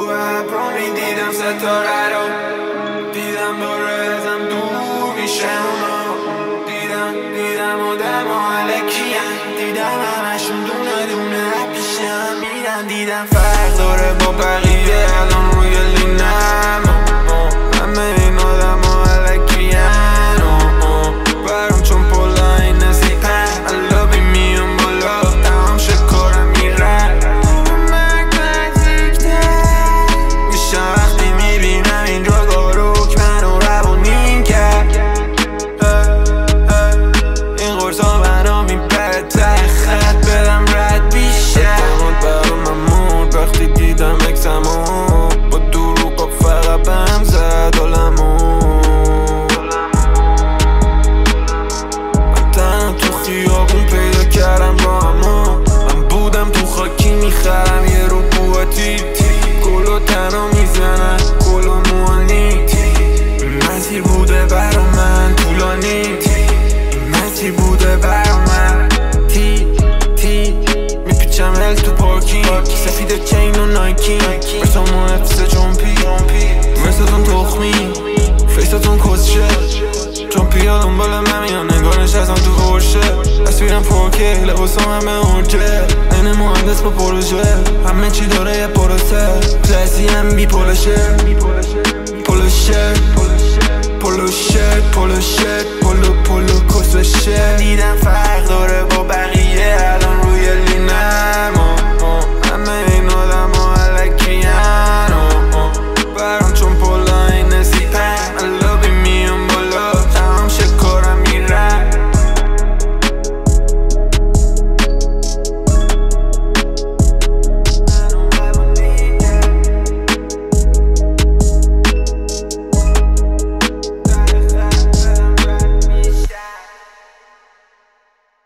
ابرو میدیدم ستاره رو، دیدم دوره ازم دور میشم دیدم آدم ها علکیم، دیدم همشون دونه دونه پیشم میرن، دیدم فرق داره با بقیه الان روی لینم، همه این آدم ها علکیم برام چون پلا این نزیقن علابی میون بالا تمام شکارم میرن مرگ نزدیکتر میشم وقتی میبینم این جاگا رو که منو روانیم کرد، این قرصا منو میبره ته خط بدم رد بیشه همون برام ممون وقتی دیدم اکسمو با دروغا فقط بهم زد عالمون، من تنها تو خیابون پیدا کردم راهمو، من بودم تو خاکی میخرم یه رو بواتی گلو تنها میزنن گلو موانی، این مسیر بوده برا من طولانی، این مسیر بوده برا من میپیچم هل تو پارکینگ سفید چین و نایکی برسامو افسه جمپی مرساتون تخمی فیستاتون کسشه جمپی ها دنبال من میان نگارش ازم تو ورشه تصویرم پرکه لباسم همه ارجه این مهندس با پروژه همه چی داره یه پروسه پلسی هم بی پولشه پولو کسوشه دیدم